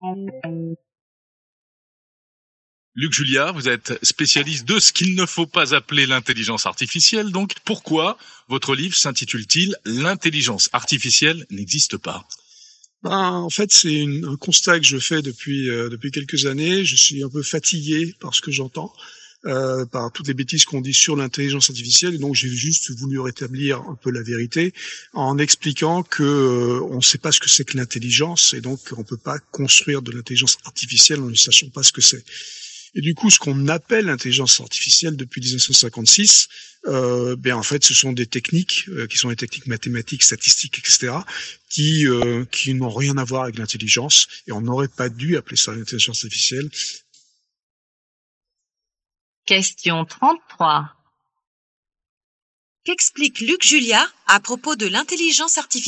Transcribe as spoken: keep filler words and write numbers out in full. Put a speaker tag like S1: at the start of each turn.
S1: Luc Julia, vous êtes spécialiste de ce qu'il ne faut pas appeler l'intelligence artificielle. Donc, pourquoi votre livre s'intitule-t-il « L'intelligence artificielle n'existe pas » ?
S2: Ben, en fait, c'est une, un constat que je fais depuis euh, depuis quelques années. Je suis un peu fatigué par ce que j'entends, euh, par toutes les bêtises qu'on dit sur l'intelligence artificielle. Et donc, j'ai juste voulu rétablir un peu la vérité en expliquant que euh, on ne sait pas ce que c'est que l'intelligence et donc on peut pas construire de l'intelligence artificielle en ne sachant pas ce que c'est. Et du coup, ce qu'on appelle l'intelligence artificielle depuis dix-neuf cent cinquante-six, euh, ben en fait, ce sont des techniques euh, qui sont des techniques mathématiques, statistiques, et cetera, qui euh, qui n'ont rien à voir avec l'intelligence. Et on n'aurait pas dû appeler ça l'intelligence artificielle.
S3: Question trente-trois.
S4: Qu'explique Luc Julia à propos de l'intelligence artificielle ?